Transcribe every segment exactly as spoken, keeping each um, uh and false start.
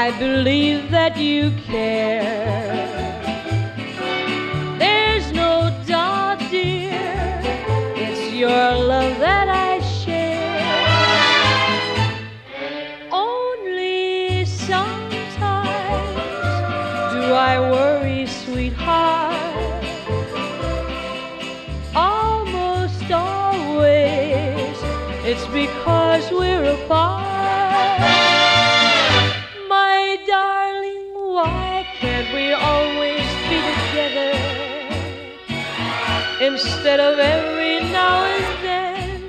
I believe that you care. There's no doubt, dear, it's your love that I share. Only sometimes do I worry, sweetheart. Almost always it's because we're apart. My darling, why can't we always be together instead of every now and then?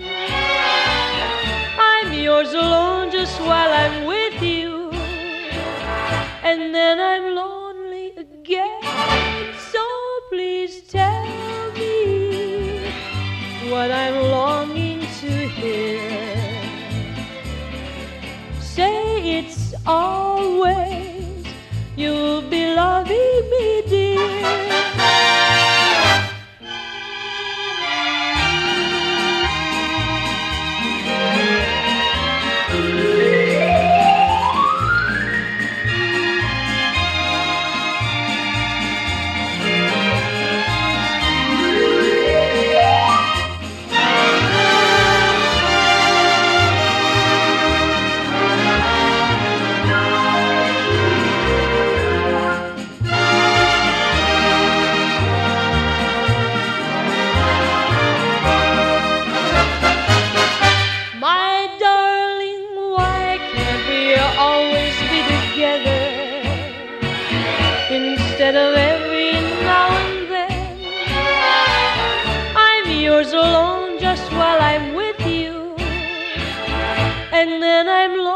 I'm yours alone just while I'm with you, and then I'm lonely again. So please tell me what I'm longing to hear. Say it's always you'll be loving me, dear. Always be together instead of every now and then. I'm yours alone just while I'm with you, and then I'm